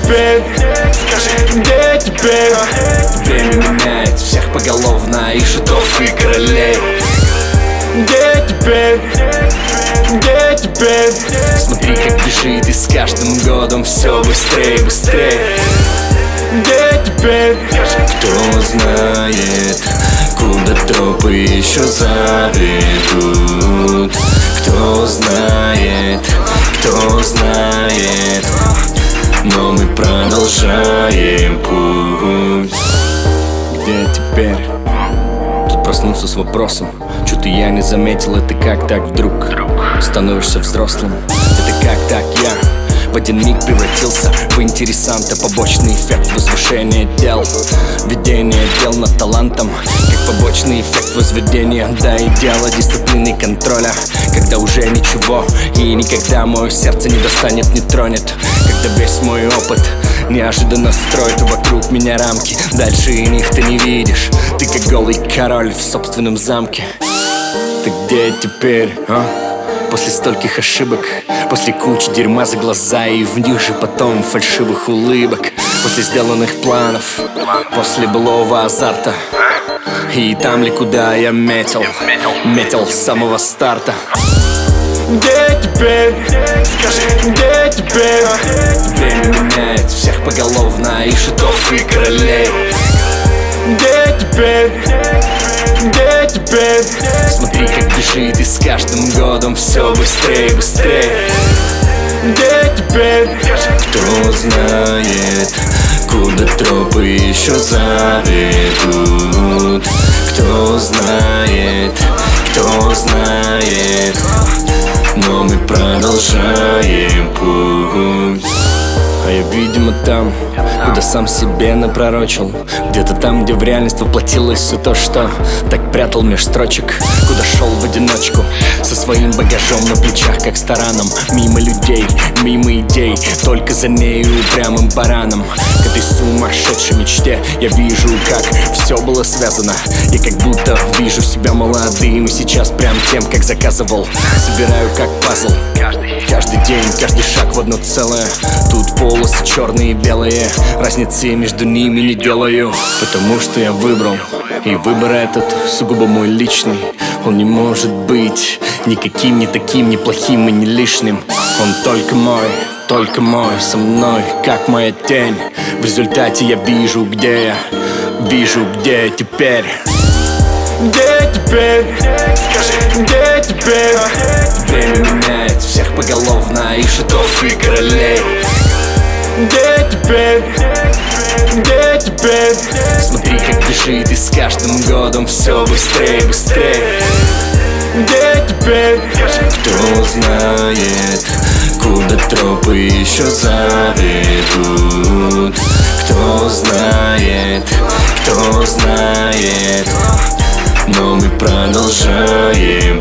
теперь? Скажи, где теперь? Время меняет всех поголовно, и шутов, и королей. Где теперь? Где теперь? Смотри, как бежит, и с каждым годом все быстрее, быстрее. Где теперь? Кто знает, куда тропы еще заведут? Кто знает, но мы продолжаем путь. Где теперь? Тут проснулся с вопросом, чё-то я не заметил, это как так вдруг становишься взрослым? Это как так я в один миг превратился в интересанта? Побочный эффект возвышения дел, ведение дел над талантом, как побочный эффект возведения до идеала дисциплины и контроля. Когда уже ничего и никогда мое сердце не достанет, не тронет. Когда весь мой опыт неожиданно строит вокруг меня рамки, дальше них ты не видишь. Ты как голый король в собственном замке. Ты где теперь, а? После стольких ошибок, после кучи дерьма за глаза и в них же потом фальшивых улыбок, после сделанных планов, после былого азарта. И там ли, куда я метил с самого старта. Где теперь? Скажи, где теперь? Время меняет всех поголовно, и шутов, и королей. Где теперь? Где теперь? Смотри, как бежит, и с каждым годом все быстрее, быстрее. Где теперь? Кто знает, куда тропы еще заведут? Кто знает, но мы продолжаем путь. А я, видимо, там, куда сам себе напророчил. Где-то там, где в реальность воплотилось все то, что так прятал меж строчек. Куда шел в одиночку, со своим багажом на плечах, как с тараном. Мимо людей, мимо идей, только за нею упрямым бараном. К этой сумасшедшей мечте я вижу, как все было связано. Я как будто вижу себя молодым, и сейчас прям тем, как заказывал. Собираю как пазл каждый день, каждый шаг в одно целое. Тут полосы черные и белые, разницы между ними не делаю. Потому что я выбрал, и выбор этот сугубо мой личный. Он не может быть никаким, не таким, не плохим и не лишним. Он только мой, со мной, как моя тень. В результате я вижу, где теперь. Где теперь? Скажи, где теперь? Время меняет всех поголовно, и шутов, и королей. Где теперь? Где теперь? Смотри, как бежит, и с каждым годом все быстрее, быстрее. Где теперь? Кто знает, куда тропы еще заведут? Кто знает, но мы продолжаем